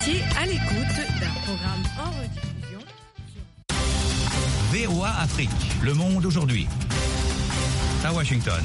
À l'écoute d'un programme en rediffusion sur VOA Afrique, le monde aujourd'hui. À Washington.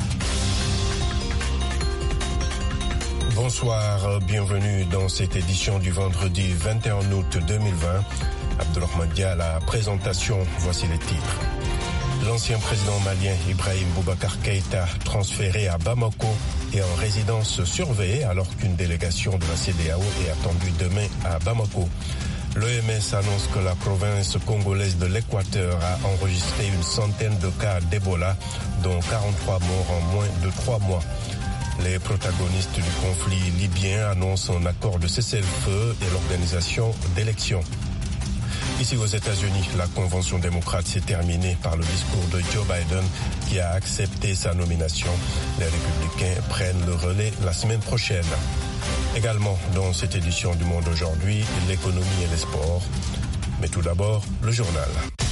Bonsoir, bienvenue dans cette édition du vendredi 21 août 2020. Abdelrahman Dia à la présentation, voici les titres. L'ancien président malien Ibrahim Boubacar Keïta transféré à Bamako et en résidence surveillée alors qu'une délégation de la CEDEAO est attendue demain à Bamako. L'OMS annonce que la province congolaise de l'Équateur a enregistré une centaine de cas d'Ebola, dont 43 morts en moins de 3 mois. Les protagonistes du conflit libyen annoncent un accord de cessez-le-feu et l'organisation d'élections. Ici aux États-Unis, la Convention démocrate s'est terminée par le discours de Joe Biden qui a accepté sa nomination. Les républicains prennent le relais la semaine prochaine. Également dans cette édition du Monde aujourd'hui, l'économie et les sports. Mais tout d'abord, le journal.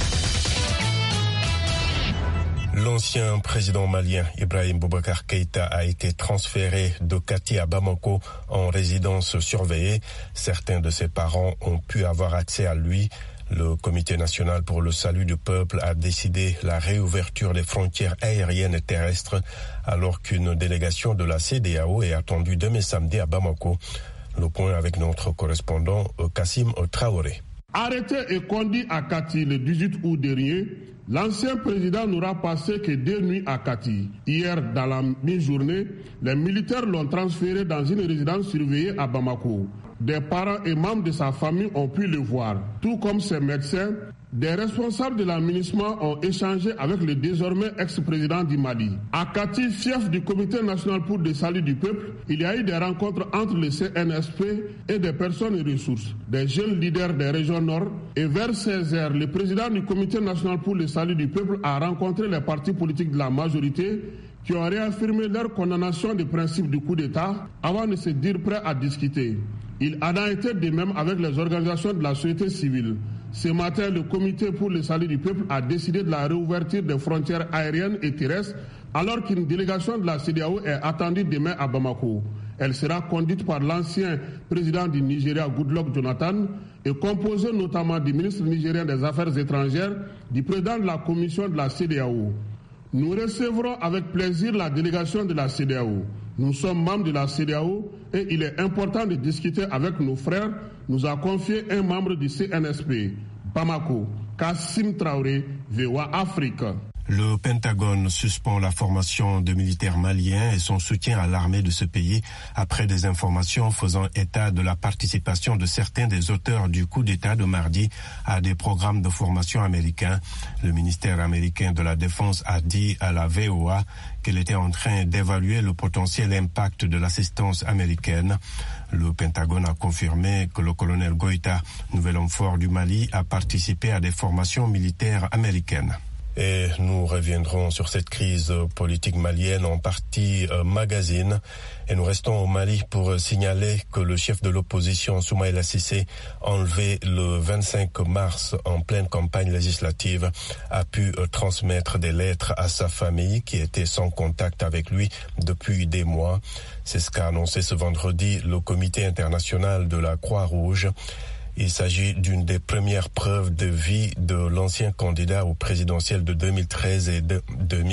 L'ancien président malien Ibrahim Boubacar Keïta a été transféré de Kati à Bamako en résidence surveillée. Certains de ses parents ont pu avoir accès à lui. Le Comité national pour le salut du peuple a décidé la réouverture des frontières aériennes et terrestres alors qu'une délégation de la CEDEAO est attendue demain samedi à Bamako. Le point avec notre correspondant Kassim Traoré. Arrêté et conduit à Kati le 18 août dernier, l'ancien président n'aura passé que 2 nuits à Kati. Hier, dans la mi-journée, les militaires l'ont transféré dans une résidence surveillée à Bamako. Des parents et membres de sa famille ont pu le voir, tout comme ses médecins. Des responsables de l'administration ont échangé avec le désormais ex-président du Mali. À Kati, fief du Comité national pour le salut du peuple, il y a eu des rencontres entre le CNSP et des personnes ressources, des jeunes leaders des régions nord. Et vers 16h, le président du Comité national pour le salut du peuple a rencontré les partis politiques de la majorité qui ont réaffirmé leur condamnation des principes du coup d'État avant de se dire prêts à discuter. Il en a été de même avec les organisations de la société civile. Ce matin, le Comité pour le salut du peuple a décidé de la réouverture des frontières aériennes et terrestres alors qu'une délégation de la CEDEAO est attendue demain à Bamako. Elle sera conduite par l'ancien président du Nigeria, Goodluck Jonathan, et composée notamment du ministre nigérien des Affaires étrangères, du président de la commission de la CEDEAO. Nous recevrons avec plaisir la délégation de la CEDEAO. Nous sommes membres de la CEDEAO et il est important de discuter avec nos frères, nous a confié un membre du CNSP. Bamako, Kassim Traoré, VOA Afrique. Le Pentagone suspend la formation de militaires maliens et son soutien à l'armée de ce pays après des informations faisant état de la participation de certains des auteurs du coup d'État de mardi à des programmes de formation américains. Le ministère américain de la Défense a dit à la VOA qu'il était en train d'évaluer le potentiel impact de l'assistance américaine. Le Pentagone a confirmé que le colonel Goïta, nouvel homme fort du Mali, a participé à des formations militaires américaines. Et nous reviendrons sur cette crise politique malienne en partie magazine. Et nous restons au Mali pour signaler que le chef de l'opposition, Soumaïla Cissé, enlevé le 25 mars en pleine campagne législative, a pu transmettre des lettres à sa famille qui était sans contact avec lui depuis des mois. C'est ce qu'a annoncé ce vendredi le Comité international de la Croix-Rouge. Il s'agit d'une des premières preuves de vie de l'ancien candidat au présidentiel de 2013 et de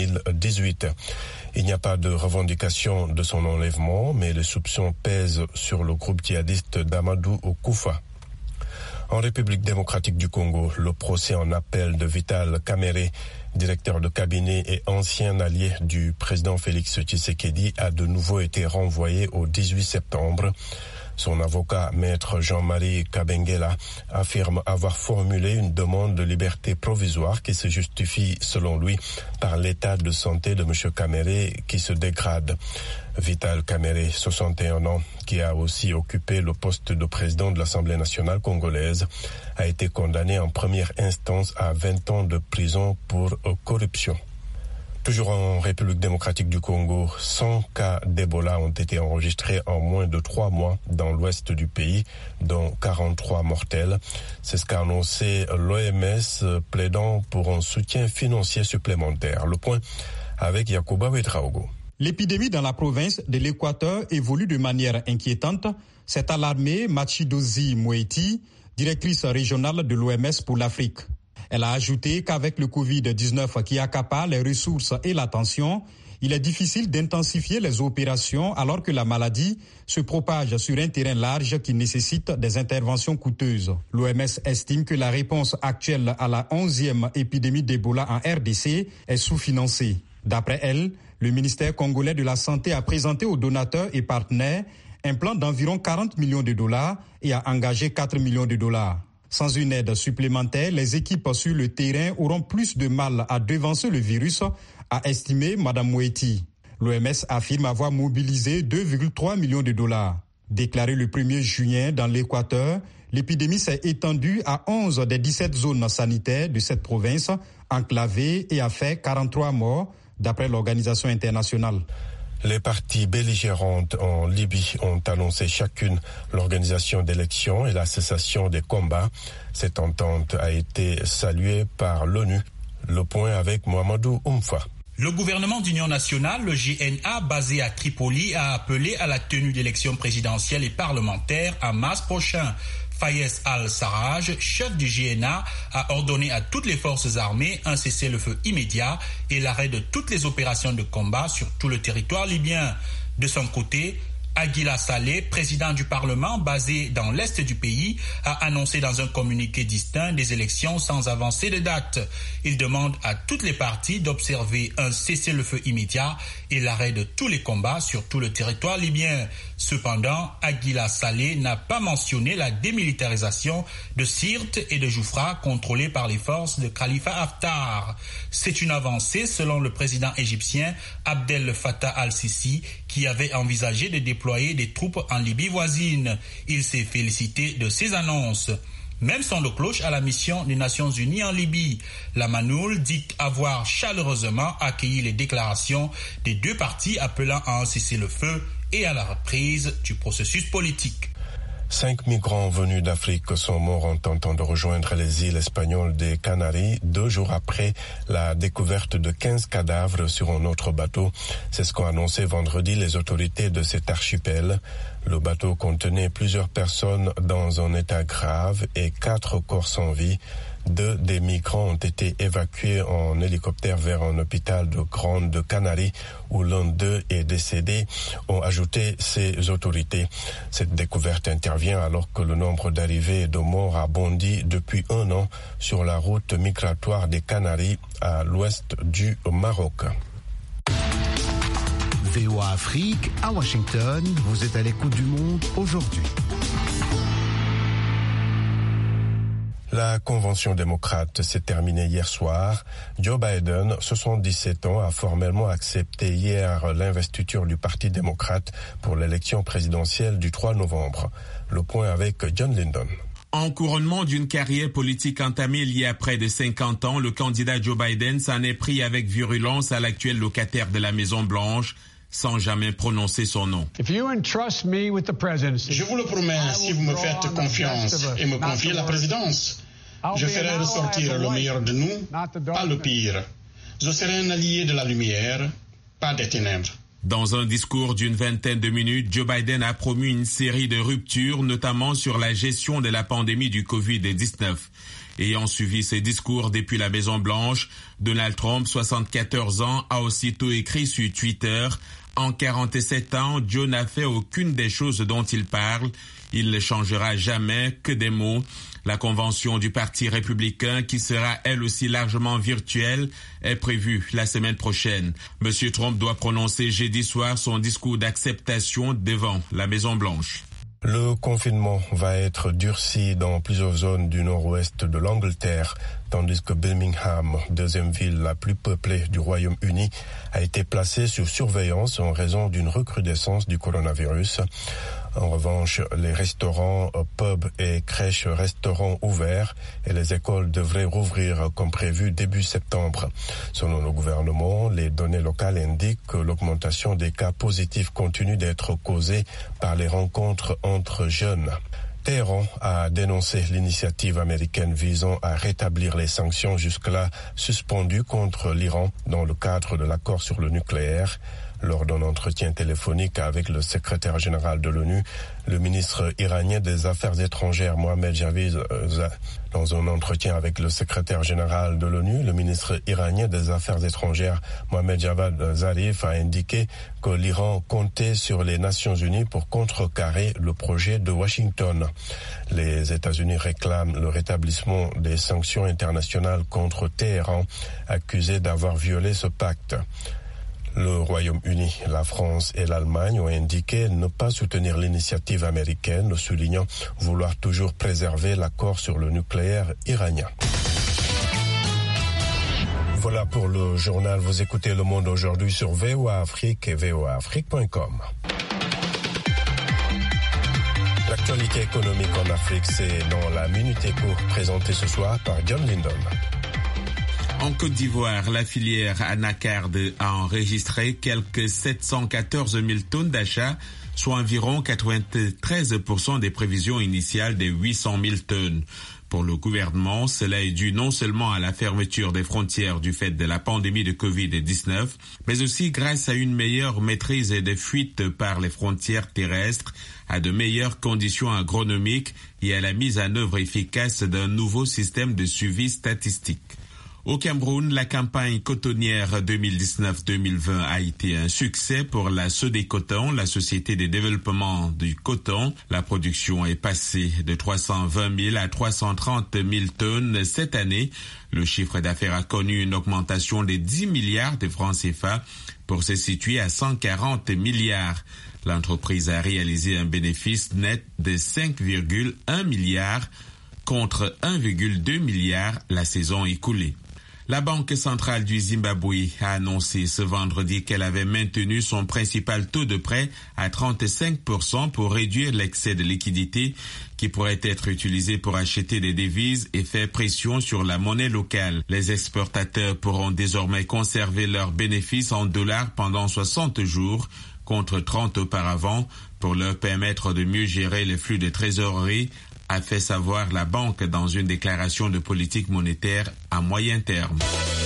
2018. Il n'y a pas de revendication de son enlèvement, mais les soupçons pèsent sur le groupe djihadiste d'Amadou Koufa. En République démocratique du Congo, le procès en appel de Vital Kamerhe, directeur de cabinet et ancien allié du président Félix Tshisekedi, a de nouveau été renvoyé au 18 septembre. Son avocat, maître Jean-Marie Kabengela, affirme avoir formulé une demande de liberté provisoire qui se justifie, selon lui, par l'état de santé de M. Kamerhe qui se dégrade. Vital Kamerhe, 61 ans, qui a aussi occupé le poste de président de l'Assemblée nationale congolaise, a été condamné en première instance à 20 ans de prison pour corruption. Toujours en République démocratique du Congo, 100 cas d'Ebola ont été enregistrés en moins de 3 mois dans l'ouest du pays, dont 43 mortels. C'est ce qu'a annoncé l'OMS, plaidant pour un soutien financier supplémentaire. Le point avec Yacouba Ouedraogo. L'épidémie dans la province de l'Équateur évolue de manière inquiétante, s'est alarmée Matshidiso Moeti, directrice régionale de l'OMS pour l'Afrique. Elle a ajouté qu'avec le Covid-19 qui accapare les ressources et l'attention, il est difficile d'intensifier les opérations alors que la maladie se propage sur un terrain large qui nécessite des interventions coûteuses. L'OMS estime que la réponse actuelle à la 11e épidémie d'Ebola en RDC est sous-financée. D'après elle, le ministère congolais de la Santé a présenté aux donateurs et partenaires un plan d'environ 40 millions de dollars et a engagé 4 millions de dollars. Sans une aide supplémentaire, les équipes sur le terrain auront plus de mal à devancer le virus, a estimé Mme Moeti. L'OMS affirme avoir mobilisé 2,3 millions de dollars. Déclaré le 1er juin dans l'Équateur, l'épidémie s'est étendue à 11 des 17 zones sanitaires de cette province, enclavée, et a fait 43 morts, d'après l'organisation internationale. Les parties belligérantes en Libye ont annoncé chacune l'organisation d'élections et la cessation des combats. Cette entente a été saluée par l'ONU. Le point avec Mohamedou Oumfa. Le gouvernement d'union nationale, le GNA, basé à Tripoli, a appelé à la tenue d'élections présidentielles et parlementaires en mars prochain. Fayez al-Sarraj, chef du GNA, a ordonné à toutes les forces armées un cessez-le-feu immédiat et l'arrêt de toutes les opérations de combat sur tout le territoire libyen. De son côté, Aguila Saleh, président du Parlement basé dans l'est du pays, a annoncé dans un communiqué distinct des élections sans avancer de date. Il demande à toutes les parties d'observer un cessez-le-feu immédiat et l'arrêt de tous les combats sur tout le territoire libyen. Cependant, Aguila Saleh n'a pas mentionné la démilitarisation de Sirte et de Joufra contrôlées par les forces de Khalifa Haftar. C'est une avancée selon le président égyptien Abdel Fattah al-Sisi qui avait envisagé de déployer des troupes en Libye voisine. Il s'est félicité de ces annonces. Même son de cloche à la mission des Nations Unies en Libye. La Manoul dit avoir chaleureusement accueilli les déclarations des deux parties appelant à un cessez-le-feu et à la reprise du processus politique. 5 migrants venus d'Afrique sont morts en tentant de rejoindre les îles espagnoles des Canaries 2 jours après la découverte de 15 cadavres sur un autre bateau. C'est ce qu'ont annoncé vendredi les autorités de cet archipel. Le bateau contenait plusieurs personnes dans un état grave et 4 corps sans vie. 2 des migrants ont été évacués en hélicoptère vers un hôpital de Grande Canarie où l'un d'eux est décédé, ont ajouté ces autorités. Cette découverte intervient alors que le nombre d'arrivées et de morts a bondi depuis 1 an sur la route migratoire des Canaries à l'ouest du Maroc. VOA Afrique à Washington, vous êtes à l'écoute du monde aujourd'hui. La convention démocrate s'est terminée hier soir. Joe Biden, 77 ans, a formellement accepté hier l'investiture du Parti démocrate pour l'élection présidentielle du 3 novembre. Le point avec John Lyndon. En couronnement d'une carrière politique entamée il y a près de 50 ans, le candidat Joe Biden s'en est pris avec virulence à l'actuel locataire de la Maison-Blanche, sans jamais prononcer son nom. Je vous le promets, si vous me faites confiance et me confiez la présidence, je ferai ressortir le meilleur de nous, pas le pire. Je serai un allié de la lumière, pas des ténèbres. Dans un discours d'une vingtaine de minutes, Joe Biden a promu une série de ruptures, notamment sur la gestion de la pandémie du Covid-19. Ayant suivi ses discours depuis la Maison-Blanche, Donald Trump, 74 ans, a aussitôt écrit sur Twitter « En 47 ans, Joe n'a fait aucune des choses dont il parle. Il ne changera jamais que des mots. » La convention du Parti républicain, qui sera elle aussi largement virtuelle, est prévue la semaine prochaine. M. Trump doit prononcer jeudi soir son discours d'acceptation devant la Maison-Blanche. Le confinement va être durci dans plusieurs zones du nord-ouest de l'Angleterre, tandis que Birmingham, deuxième ville la plus peuplée du Royaume-Uni, a été placée sous surveillance en raison d'une recrudescence du coronavirus. En revanche, les restaurants, pubs et crèches resteront ouverts et les écoles devraient rouvrir comme prévu début septembre. Selon le gouvernement, les données locales indiquent que l'augmentation des cas positifs continue d'être causée par les rencontres entre jeunes. Téhéran a dénoncé l'initiative américaine visant à rétablir les sanctions jusque-là suspendues contre l'Iran dans le cadre de l'accord sur le nucléaire. Lors d'un entretien téléphonique avec le secrétaire général de l'ONU, le ministre iranien des Affaires étrangères Mohammad Javad dans un entretien avec le secrétaire général de l'ONU, le ministre iranien des Affaires étrangères Mohammad Javad Zarif a indiqué que l'Iran comptait sur les Nations Unies pour contrecarrer le projet de Washington. Les États-Unis réclament le rétablissement des sanctions internationales contre Téhéran, accusé d'avoir violé ce pacte. Le Royaume-Uni, la France et l'Allemagne ont indiqué ne pas soutenir l'initiative américaine, soulignant vouloir toujours préserver l'accord sur le nucléaire iranien. Voilà pour le journal. Vous écoutez Le Monde aujourd'hui sur VOA Afrique et voaafrique.com. L'actualité économique en Afrique, c'est dans la Minute Éco, présentée ce soir par John Lindon. En Côte d'Ivoire, la filière Anacarde a enregistré quelques 714 000 tonnes d'achats, soit environ 93% des prévisions initiales des 800 000 tonnes. Pour le gouvernement, cela est dû non seulement à la fermeture des frontières du fait de la pandémie de Covid-19, mais aussi grâce à une meilleure maîtrise des fuites par les frontières terrestres, à de meilleures conditions agronomiques et à la mise en œuvre efficace d'un nouveau système de suivi statistique. Au Cameroun, la campagne cotonnière 2019-2020 a été un succès pour la Sodécoton, la société de développement du coton. La production est passée de 320 000 à 330 000 tonnes cette année. Le chiffre d'affaires a connu une augmentation de 10 milliards de francs CFA pour se situer à 140 milliards. L'entreprise a réalisé un bénéfice net de 5,1 milliards contre 1,2 milliard la saison écoulée. La Banque centrale du Zimbabwe a annoncé ce vendredi qu'elle avait maintenu son principal taux de prêt à 35% pour réduire l'excès de liquidité qui pourrait être utilisé pour acheter des devises et faire pression sur la monnaie locale. Les exportateurs pourront désormais conserver leurs bénéfices en dollars pendant 60 jours contre 30 auparavant pour leur permettre de mieux gérer les flux de trésorerie, a fait savoir la banque dans une déclaration de politique monétaire à moyen terme.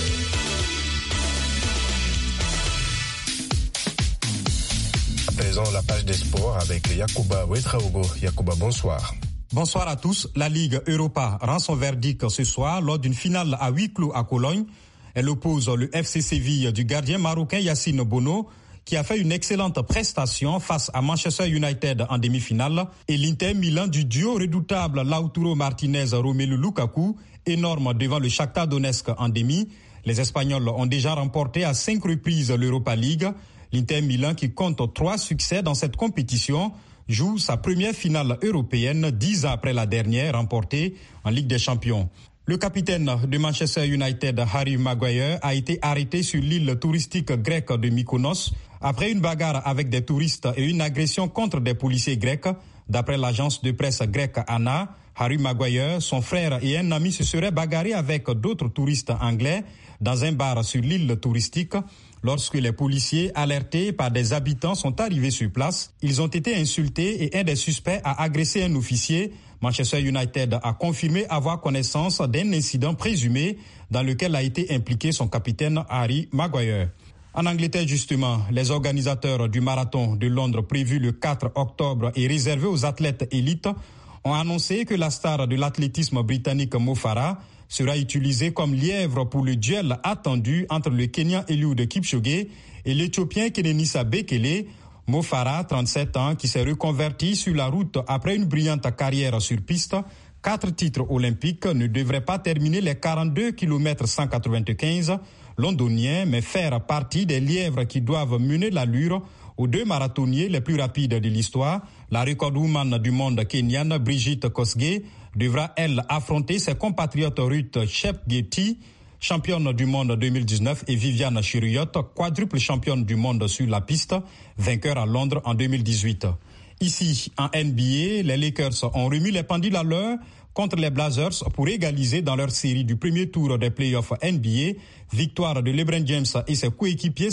À présent, la page des sports avec Yacouba Ouetraogo. Yacouba, bonsoir. Bonsoir à tous. La Ligue Europa rend son verdict ce soir lors d'une finale à huis clos à Cologne. Elle oppose le FC Séville du gardien marocain Yacine Bono, qui a fait une excellente prestation face à Manchester United en demi-finale, et l'Inter Milan du duo redoutable Lautaro Martinez-Romelu Lukaku, énorme devant le Shakhtar Donetsk en demi. Les Espagnols ont déjà remporté à 5 reprises l'Europa League. L'Inter Milan, qui compte 3 succès dans cette compétition, joue sa première finale européenne 10 ans après la dernière remportée en Ligue des Champions. Le capitaine de Manchester United, Harry Maguire, a été arrêté sur l'île touristique grecque de Mykonos après une bagarre avec des touristes et une agression contre des policiers grecs. D'après l'agence de presse grecque ANA, Harry Maguire, son frère et un ami se seraient bagarrés avec d'autres touristes anglais dans un bar sur l'île touristique. Lorsque les policiers, alertés par des habitants, sont arrivés sur place, ils ont été insultés et un des suspects a agressé un officier. Manchester United a confirmé avoir connaissance d'un incident présumé dans lequel a été impliqué son capitaine Harry Maguire. En Angleterre, justement, les organisateurs du marathon de Londres prévu le 4 octobre et réservé aux athlètes élites ont annoncé que la star de l'athlétisme britannique Mo Farah sera utilisée comme lièvre pour le duel attendu entre le Kenyan Eliud Kipchoge et l'Éthiopien Kenenisa Bekele. Mo Farah, 37 ans, qui s'est reconverti sur la route après une brillante carrière sur piste, 4 titres olympiques, ne devrait pas terminer les 42 km 195 londoniens, mais faire partie des lièvres qui doivent mener l'allure aux 2 marathoniers les plus rapides de l'histoire. La recordwoman du monde kenyane, Brigitte Kosgei, devra, elle, affronter ses compatriotes Ruth Chepngetich, championne du monde 2019, et Viviane Cheriot, quadruple championne du monde sur la piste, vainqueur à Londres en 2018. Ici, en NBA, les Lakers ont remis les pendules à l'heure contre les Blazers pour égaliser dans leur série du premier tour des playoffs NBA. Victoire de LeBron James et ses coéquipiers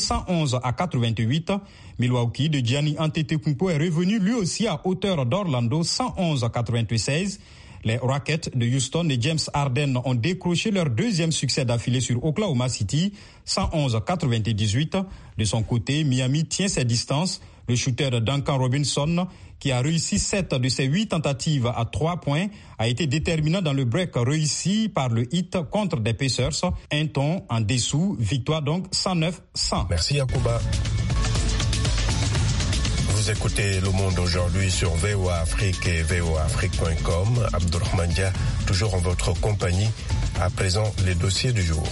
111-88. Milwaukee de Giannis Antetokounmpo est revenu lui aussi à hauteur d'Orlando 111-96. Les Rockets de Houston et James Harden ont décroché leur deuxième succès d'affilée sur Oklahoma City, 111-98. De son côté, Miami tient ses distances. Le shooter Duncan Robinson, qui a réussi 7 de ses 8 tentatives à 3 points, a été déterminant dans le break réussi par le Heat contre des Pacers. Un ton en dessous, victoire donc 109-100. Merci Yacouba. Vous écoutez Le Monde aujourd'hui sur VOA Afrique et voaafrique.com. Abdourahmane Dia, toujours en votre compagnie. À présent, les dossiers du jour.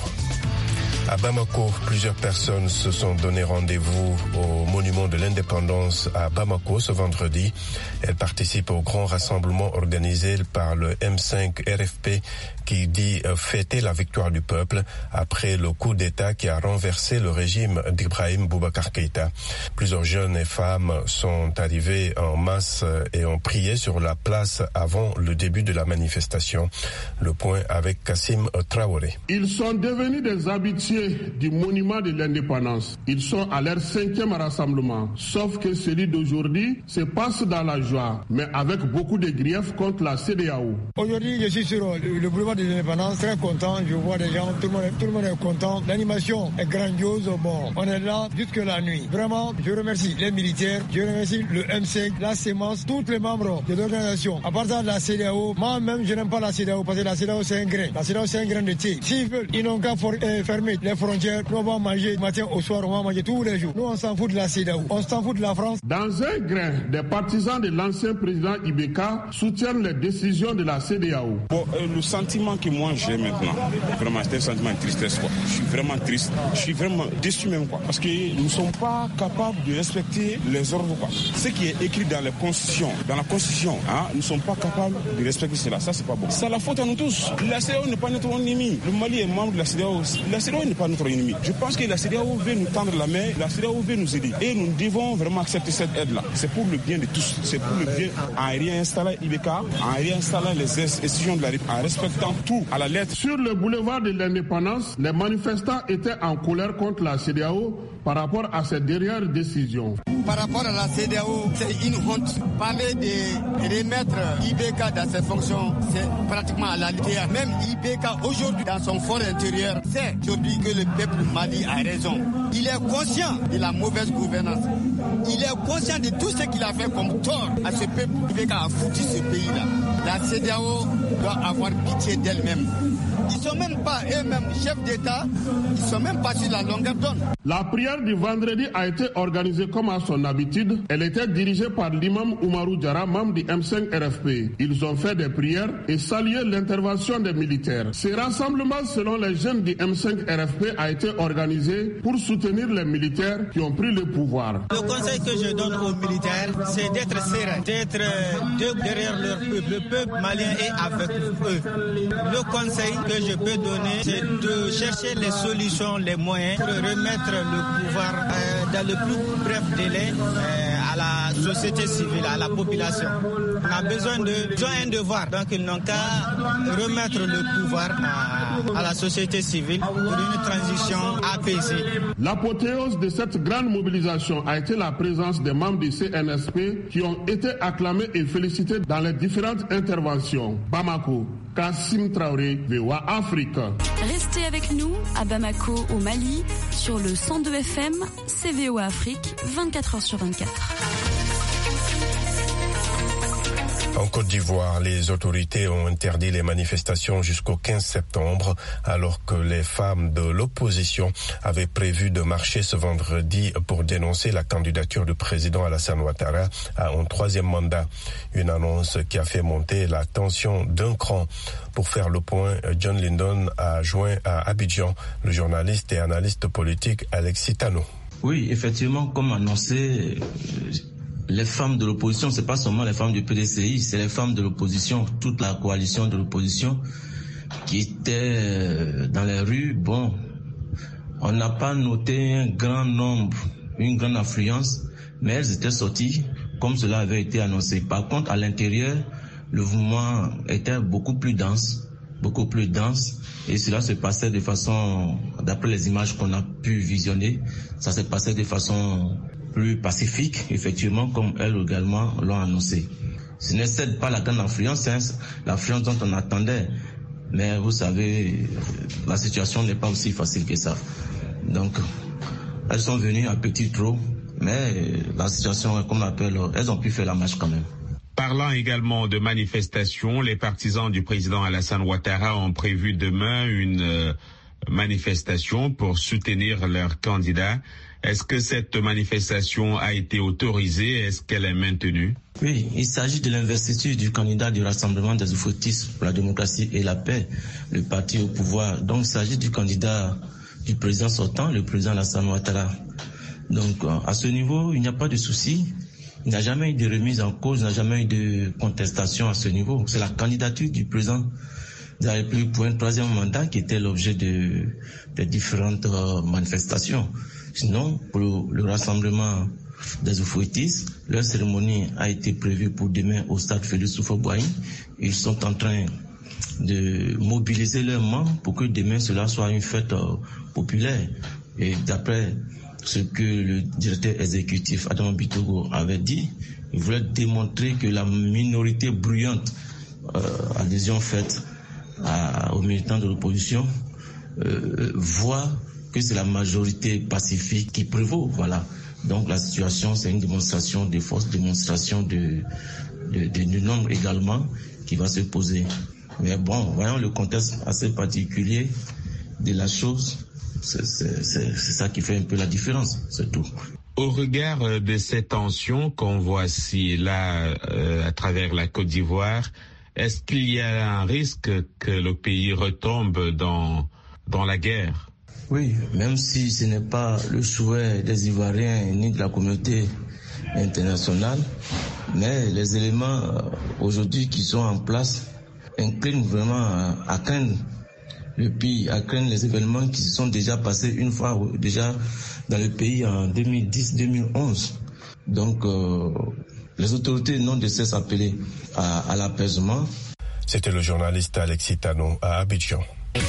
À Bamako, plusieurs personnes se sont donné rendez-vous au monument de l'indépendance à Bamako ce vendredi. Elles participent au grand rassemblement organisé par le M5 RFP qui dit fêter la victoire du peuple après le coup d'État qui a renversé le régime d'Ibrahim Boubacar Keïta. Plusieurs jeunes et femmes sont arrivés en masse et ont prié sur la place avant le début de la manifestation. Le point avec Kassim Traoré. Ils sont devenus des habitués du monument de l'indépendance. Ils sont à leur 5e rassemblement. Sauf que celui d'aujourd'hui se passe dans la joie, mais avec beaucoup de griefs contre la CEDEAO. Aujourd'hui, je suis sur le boulevard de l'indépendance, très content. Je vois des gens, tout le monde est content. L'animation est grandiose. Bon, on est là jusque la nuit. Vraiment, je remercie les militaires, je remercie le M5, la CEMAS, tous les membres de l'organisation. À part de la CEDEAO, moi-même, je n'aime pas la CEDEAO parce que la CEDEAO, c'est un grain. La CEDEAO, c'est un grain de thé. S'ils veulent, ils n'ont qu'à fermer les frontières. Nous, on va manger du matin au soir, on va manger tous les jours. Nous, on s'en fout de la CEDEAO, on s'en fout de la France. Dans un grain, des partisans de l'ancien président Ibeka soutiennent les décisions de la CEDEAO. Bon, le sentiment que moi j'ai maintenant, vraiment, c'est un sentiment de tristesse, quoi. Je suis vraiment triste, je suis vraiment déçu même, quoi. Parce que nous ne sommes pas capables de respecter les ordres, quoi. Ce qui est écrit dans la Constitution, nous ne sommes pas capables de respecter cela. Ça, c'est pas bon. C'est la faute à nous tous. La CEDEAO n'est pas notre ennemi. Le Mali est membre de la CEDEAO. La CEDEAO n'est pas notre ennemi. Je pense que la CEDEAO veut nous tendre la main, la CEDEAO veut nous aider. Et nous devons vraiment accepter cette aide-là. C'est pour le bien de tous. C'est pour le bien en réinstallant Ibeka, en réinstallant les institutions de la République, en respectant tout à la lettre. Sur le boulevard de l'indépendance, les manifestants étaient en colère contre la CEDEAO par rapport à cette dernière décision. Par rapport à la CEDEAO, c'est une honte. Parler de remettre Ibeka dans ses fonctions, c'est pratiquement à la lumière. Même Ibeka, aujourd'hui, dans son fort intérieur, c'est aujourd'hui que le peuple Mali a raison. Il est conscient de la mauvaise gouvernance. Il est conscient de tout ce qu'il a fait comme tort à ce peuple. Ibeka a foutu ce pays-là. La CEDEAO doit avoir pitié d'elle-même. Ils ne sont même pas eux-mêmes chefs d'État, ils ne sont même pas sur la longueur d'onde. La prière du vendredi a été organisée comme à son habitude. Elle était dirigée par l'imam Oumarou Diarra, membre du M5 RFP. Ils ont fait des prières et salué l'intervention des militaires. Ce rassemblement, selon les jeunes du M5 RFP, a été organisé pour soutenir les militaires qui ont pris le pouvoir. Le conseil que je donne aux militaires, c'est d'être serein, d'être derrière leur peuple. Le peuple malien est avec eux. Le conseil que je peux donner, c'est de chercher les solutions, les moyens pour remettre le pouvoir dans le plus bref délai à la société civile, à la population. On a besoin un devoir, donc ils n'ont qu'à remettre le pouvoir à la société civile pour une transition apaisée. L'apothéose de cette grande mobilisation a été la présence des membres du CNSP qui ont été acclamés et félicités dans les différentes interventions. Bamako, Kassim Traoré, VOA Afrique. Restez avec nous à Bamako, au Mali, sur le 102 FM, c'est VOA Afrique, 24h sur 24. En Côte d'Ivoire, les autorités ont interdit les manifestations jusqu'au 15 septembre, alors que les femmes de l'opposition avaient prévu de marcher ce vendredi pour dénoncer la candidature du président Alassane Ouattara à un 3e mandat. Une annonce qui a fait monter la tension d'un cran. Pour faire le point, John Lyndon a joint à Abidjan le journaliste et analyste politique Alexis Tano. Oui, effectivement, comme annoncé, les femmes de l'opposition, c'est pas seulement les femmes du PDCI, c'est les femmes de l'opposition, toute la coalition de l'opposition qui était dans les rues. Bon, on n'a pas noté un grand nombre, une grande affluence, mais elles étaient sorties comme cela avait été annoncé. Par contre, à l'intérieur, le mouvement était beaucoup plus dense, et cela se passait de façon, d'après les images qu'on a pu visionner, ça se passait de façon plus pacifique, effectivement, comme elles également l'ont annoncé. Ce n'est pas la grande affluence, l'affluence dont on attendait. Mais vous savez, la situation n'est pas aussi facile que ça. Donc, elles sont venues à petit trot, mais la situation, comme on appelle, elles ont pu faire la marche quand même. Parlant également de manifestations, les partisans du président Alassane Ouattara ont prévu demain une manifestation pour soutenir leur candidat. Est-ce que cette manifestation a été autorisée? Est-ce qu'elle est maintenue? Oui, il s'agit de l'investiture du candidat du Rassemblement des Oufoutistes pour la démocratie et la paix, le parti au pouvoir. Donc il s'agit du candidat du président sortant, le président Alassane Ouattara. Donc à ce niveau, il n'y a pas de souci. Il n'y a jamais eu de remise en cause, il n'y a jamais eu de contestation à ce niveau. C'est la candidature du président de la République pour un troisième mandat qui était l'objet de différentes manifestations. Sinon, pour le rassemblement des Oufoutistes, leur cérémonie a été prévue pour demain au stade Félix Houphouët-Boigny. Ils sont en train de mobiliser leurs membres pour que demain cela soit une fête populaire. Et d'après ce que le directeur exécutif Adam Bitogo avait dit, il voulait démontrer que la minorité bruyante, adhésion faite aux militants de l'opposition, voit que c'est la majorité pacifique qui prévaut. Voilà. Donc la situation, c'est une démonstration de force, démonstration de nombre également qui va se poser. Mais bon, voyons le contexte assez particulier de la chose. C'est ça qui fait un peu la différence, c'est tout. Au regard de ces tensions qu'on voit ici et là à travers la Côte d'Ivoire, est-ce qu'il y a un risque que le pays retombe dans la guerre? Oui, même si ce n'est pas le souhait des Ivoiriens ni de la communauté internationale, mais les éléments aujourd'hui qui sont en place inclinent vraiment à craindre le pays, à craindre les événements qui se sont déjà passés une fois déjà dans le pays en 2010-2011. Donc les autorités n'ont de cesse appelé à l'apaisement. C'était le journaliste Alexis Tanon à Abidjan.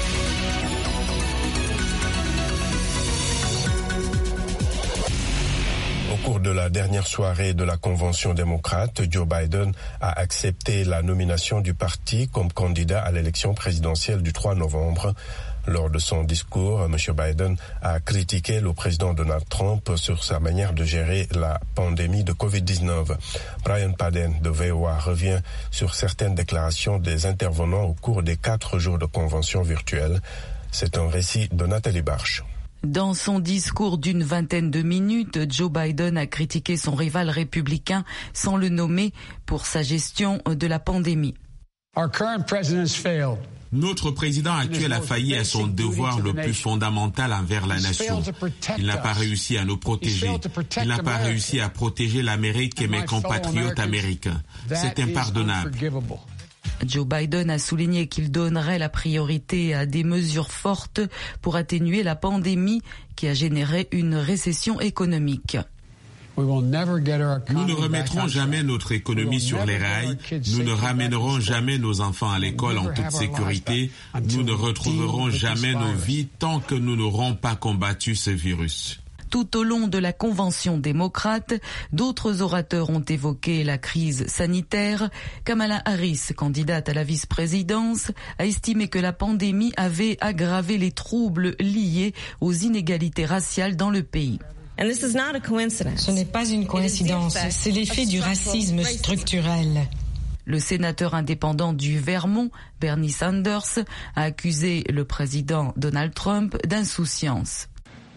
Au cours de la dernière soirée de la Convention démocrate, Joe Biden a accepté la nomination du parti comme candidat à l'élection présidentielle du 3 novembre. Lors de son discours, M. Biden a critiqué le président Donald Trump sur sa manière de gérer la pandémie de Covid-19. Brian Padden de VOA revient sur certaines déclarations des intervenants au cours des 4 jours de convention virtuelle. C'est un récit de Nathalie Barche. Dans son discours d'une vingtaine de minutes, Joe Biden a critiqué son rival républicain sans le nommer pour sa gestion de la pandémie. Notre président actuel a failli à son devoir le plus fondamental envers la nation. Il n'a pas réussi à nous protéger. Il n'a pas réussi à protéger l'Amérique et mes compatriotes américains. C'est impardonnable. Joe Biden a souligné qu'il donnerait la priorité à des mesures fortes pour atténuer la pandémie qui a généré une récession économique. Nous ne remettrons jamais notre économie sur les rails, nous ne ramènerons jamais nos enfants à l'école en toute sécurité, nous ne retrouverons jamais nos vies tant que nous n'aurons pas combattu ce virus. Tout au long de la convention démocrate, d'autres orateurs ont évoqué la crise sanitaire. Kamala Harris, candidate à la vice-présidence, a estimé que la pandémie avait aggravé les troubles liés aux inégalités raciales dans le pays. Ce n'est pas une coïncidence, c'est l'effet du racisme structurel. Le sénateur indépendant du Vermont, Bernie Sanders, a accusé le président Donald Trump d'insouciance.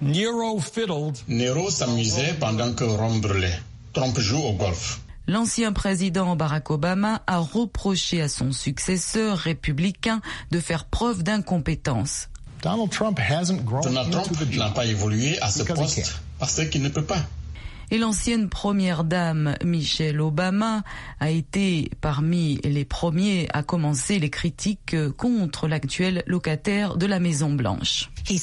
Nero s'amusait pendant que Rome brûlait. Trump joue au golf. L'ancien président Barack Obama a reproché à son successeur républicain de faire preuve d'incompétence. Donald Trump n'a pas évolué à ce poste parce qu'il ne peut pas. Et l'ancienne première dame Michelle Obama a été parmi les premiers à commencer les critiques contre l'actuel locataire de la Maison-Blanche. Il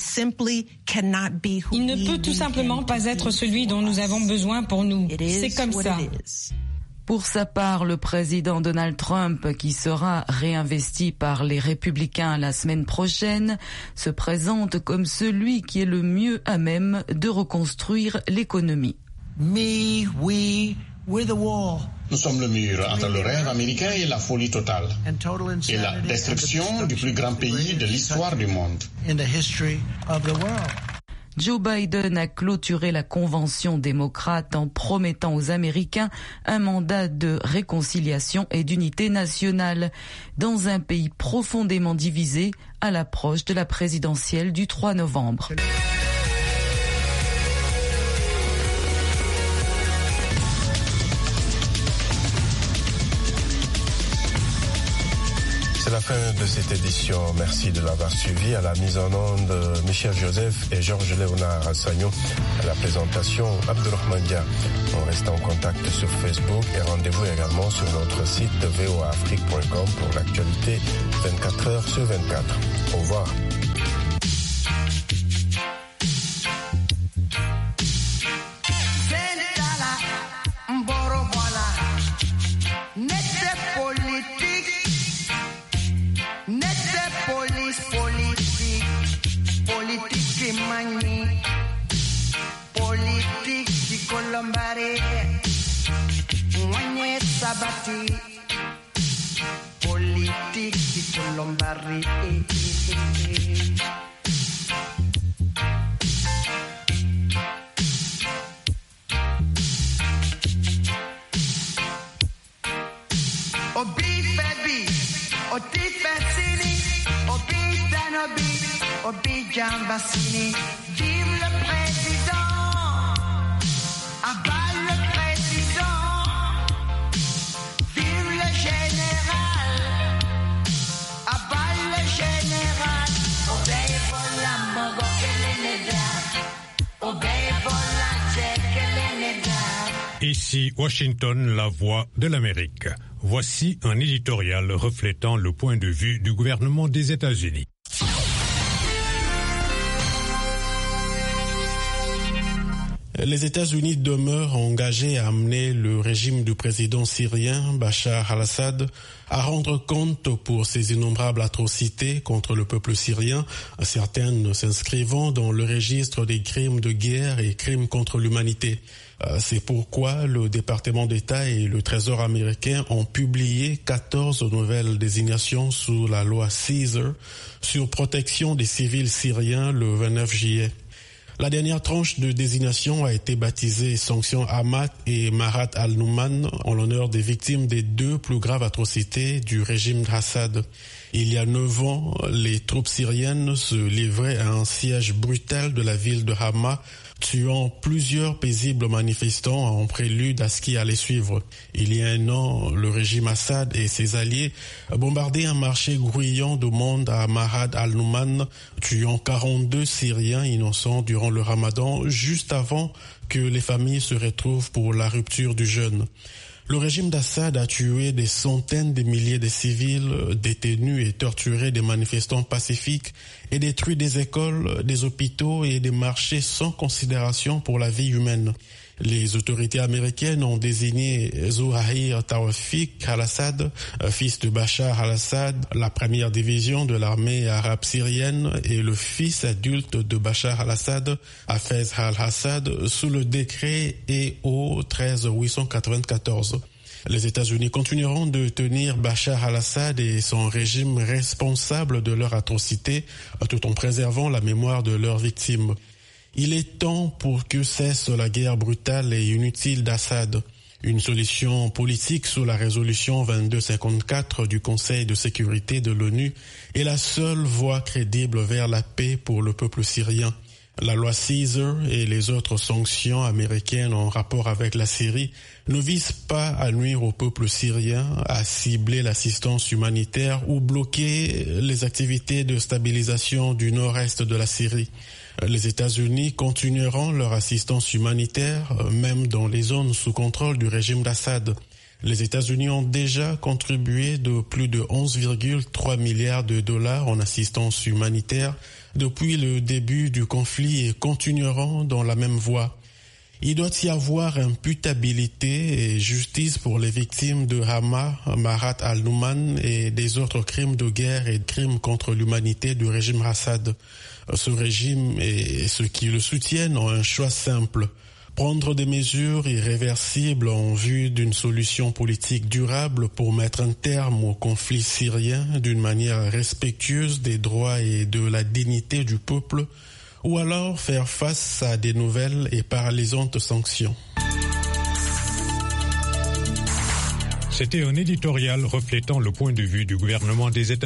ne peut tout simplement pas être celui dont nous avons besoin pour nous. C'est comme ça. Pour sa part, le président Donald Trump, qui sera réinvesti par les républicains la semaine prochaine, se présente comme celui qui est le mieux à même de reconstruire l'économie. Nous sommes le mur entre le rêve américain et la folie totale, et la destruction du plus grand pays de l'histoire du monde. Joe Biden a clôturé la convention démocrate en promettant aux Américains un mandat de réconciliation et d'unité nationale dans un pays profondément divisé à l'approche de la présidentielle du 3 novembre. C'est la fin de cette édition. Merci de l'avoir suivi. À la mise en onde, Michel Joseph et Georges Léonard Sagnon. À la présentation, Abdelrahman Dia. On reste en contact sur Facebook et rendez-vous également sur notre site voaafrique.com pour l'actualité 24 heures sur 24. Au revoir. Politique di Colombare, Mouagne Sabati, politique di Colombare. Obi Febi, Oti Fessini, Obi Danobi, Obi Jambassini, vive le président. Abat le président, vive le général, abat le général. Obey pour la mogo que l'enneda, obey pour la tchèque que l'enneda. Ici Washington, la voix de l'Amérique. Voici un éditorial reflétant le point de vue du gouvernement des États-Unis. Les États-Unis demeurent engagés à amener le régime du président syrien Bachar al-Assad à rendre compte pour ses innombrables atrocités contre le peuple syrien, certaines s'inscrivant dans le registre des crimes de guerre et crimes contre l'humanité. C'est pourquoi le département d'État et le Trésor américain ont publié 14 nouvelles désignations sous la loi Caesar sur protection des civils syriens le 29 juillet. La dernière tranche de désignation a été baptisée Sanction Ahmad et Marat al-Nouman en l'honneur des victimes des deux plus graves atrocités du régime d'Assad. Il y a 9 ans, les troupes syriennes se livraient à un siège brutal de la ville de Hama, tuant plusieurs paisibles manifestants en prélude à ce qui allait suivre. Il y a 1 an, le régime Assad et ses alliés bombardaient un marché grouillant de monde à Marat al-Nouman, tuant 42 Syriens innocents durant le Ramadan, juste avant que les familles se retrouvent pour la rupture du jeûne. Le régime d'Assad a tué des centaines de milliers de civils, détenus et torturé des manifestants pacifiques et détruit des écoles, des hôpitaux et des marchés sans considération pour la vie humaine. Les autorités américaines ont désigné Zouahir Tawfik al-Assad, fils de Bachar al-Assad, la première division de l'armée arabe syrienne, et le fils adulte de Bachar al-Assad, Hafez al-Assad, sous le décret EO 13894. Les États-Unis continueront de tenir Bachar al-Assad et son régime responsables de leurs atrocités, tout en préservant la mémoire de leurs victimes. Il est temps pour que cesse la guerre brutale et inutile d'Assad. Une solution politique sous la résolution 2254 du Conseil de sécurité de l'ONU est la seule voie crédible vers la paix pour le peuple syrien. La loi Caesar et les autres sanctions américaines en rapport avec la Syrie ne visent pas à nuire au peuple syrien, à cibler l'assistance humanitaire ou bloquer les activités de stabilisation du nord-est de la Syrie. Les États-Unis continueront leur assistance humanitaire, même dans les zones sous contrôle du régime d'Assad. Les États-Unis ont déjà contribué de plus de 11,3 milliards de dollars en assistance humanitaire depuis le début du conflit et continueront dans la même voie. Il doit y avoir imputabilité et justice pour les victimes de Hama, Marat al-Nouman et des autres crimes de guerre et crimes contre l'humanité du régime Assad. Ce régime et ceux qui le soutiennent ont un choix simple: Prendre des mesures irréversibles en vue d'une solution politique durable pour mettre un terme au conflit syrien d'une manière respectueuse des droits et de la dignité du peuple, ou alors faire face à des nouvelles et paralysantes sanctions. C'était un éditorial reflétant le point de vue du gouvernement des États-Unis.